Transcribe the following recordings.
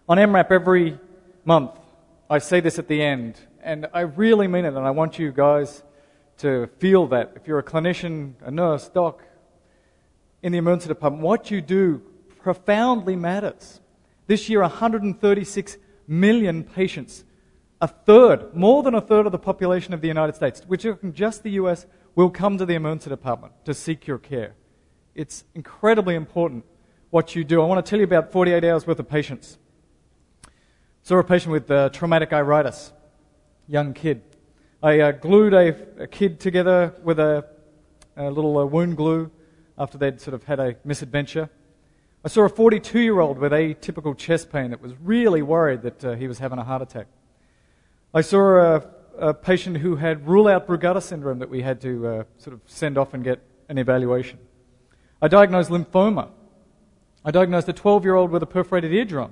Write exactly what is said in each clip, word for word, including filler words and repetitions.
On M RAP every month, I say this at the end, and I really mean it, and I want you guys to feel that. If you're a clinician, a nurse, doc, in the emergency department, what you do profoundly matters. This year, one hundred thirty-six million patients, a third, more than a third of the population of the United States, which is just the U S, will come to the emergency department to seek your care. It's incredibly important what you do. I want to tell you about forty-eight hours worth of patients. Saw a patient with uh, traumatic iritis, young kid. I uh, glued a, a kid together with a, a little uh, wound glue after they'd sort of had a misadventure. I saw a forty-two-year-old with atypical chest pain that was really worried that uh, he was having a heart attack. I saw a, a patient who had rule-out Brugada syndrome that we had to uh, sort of send off and get an evaluation. I diagnosed lymphoma. I diagnosed a twelve-year-old with a perforated eardrum.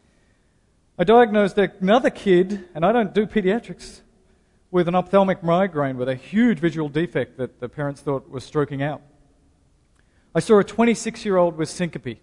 I diagnosed another kid, and I don't do pediatrics, with an ophthalmic migraine with a huge visual defect that the parents thought was stroking out. I saw a twenty-six-year-old with syncope.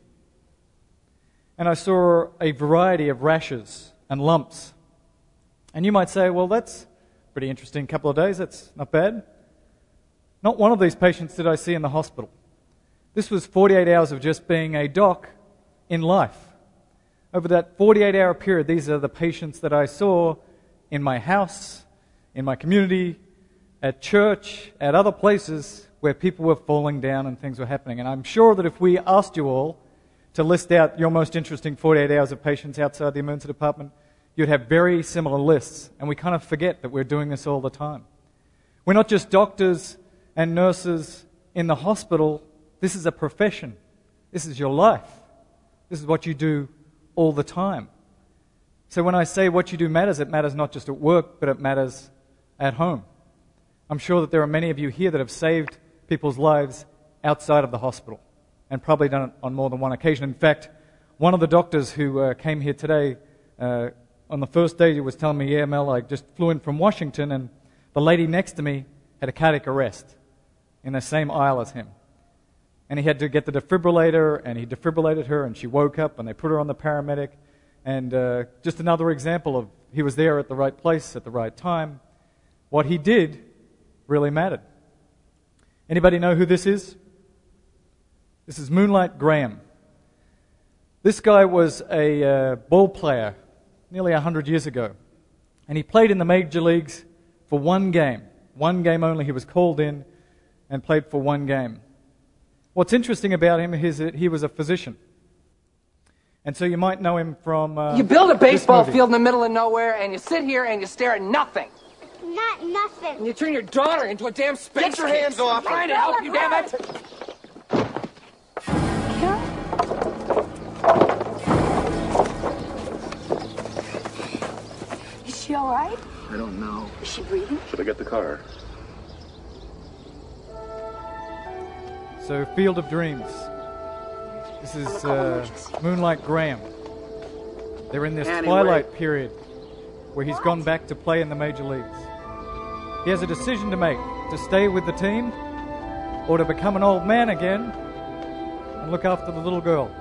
And I saw a variety of rashes and lumps. And you might say, well, that's a pretty interesting couple of days. That's not bad. Not one of these patients did I see in the hospital. This was forty-eight hours of just being a doc in life. Over that forty-eight hour period, these are the patients that I saw in my house, in my community, at church, at other places where people were falling down and things were happening. And I'm sure that if we asked you all to list out your most interesting forty-eight hours of patients outside the emergency department, you'd have very similar lists. And we kind of forget that we're doing this all the time. We're not just doctors and nurses in the hospital. This is a profession. This is your life. This is what you do all the time. So when I say what you do matters, it matters not just at work, but it matters at home. I'm sure that there are many of you here that have saved people's lives outside of the hospital, and probably done it on more than one occasion. In fact, one of the doctors who uh, came here today, uh, on the first day, he was telling me, yeah, Mel, I just flew in from Washington, and the lady next to me had a cardiac arrest in the same aisle as him. And he had to get the defibrillator, and he defibrillated her, and she woke up, and they put her on the paramedic. And uh, just another example of he was there at the right place at the right time. What he did really mattered. Anybody know who this is? This is Moonlight Graham. This guy was a uh, ball player nearly one hundred years ago. And he played in the major leagues for one game. One game only. He was called in and played for one game. What's interesting about him is that he was a physician. And so you might know him from uh, You build a baseball field in the middle of nowhere, and you sit here and you stare at nothing. Not nothing. And you turn your daughter into a damn space Get your hands off her. I'm trying to help you, damn it. Is she all right? I don't know. Is she breathing? Should I get the car? So, Field of Dreams. This is uh, Moonlight Graham. They're in this Anyway. twilight period where he's gone back to play in the major leagues. He has a decision to make, to stay with the team or to become an old man again and look after the little girl.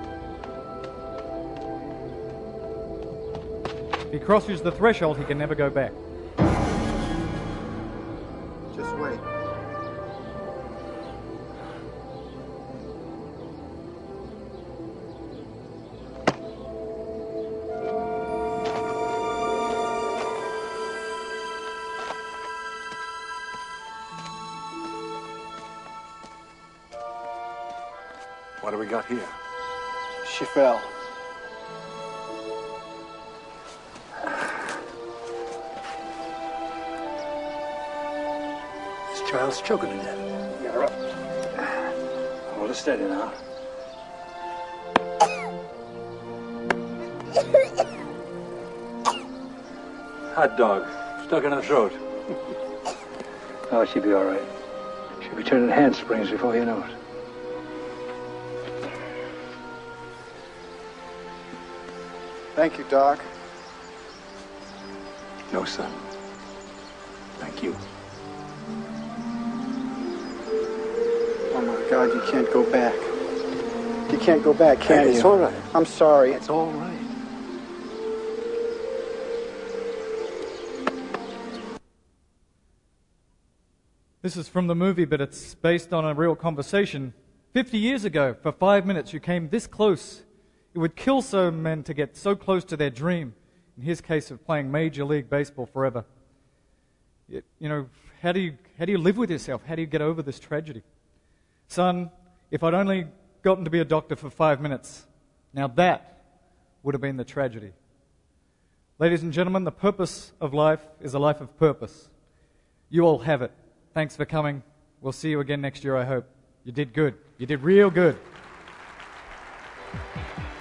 If he crosses the threshold, he can never go back. Just wait. What do we got here? She fell. This child's choking to death. Get her up. Hold it steady now. Hot dog. Stuck in her throat. Oh, she'll be all right. She'll be turning handsprings before you know it. Thank you, Doc. No, son. Thank you. Oh, my God, you can't go back. You can't go back, can you? It's all right. I'm sorry. It's all right. This is from the movie, but it's based on a real conversation. Fifty years ago, for five minutes, you came this close. It would kill some men to get so close to their dream, in his case of playing Major League Baseball forever. It, you know, how do you, how do you live with yourself? How do you get over this tragedy? Son, if I'd only gotten to be a doctor for five minutes, now that would have been the tragedy. Ladies and gentlemen, the purpose of life is a life of purpose. You all have it. Thanks for coming. We'll see you again next year, I hope. You did good. You did real good.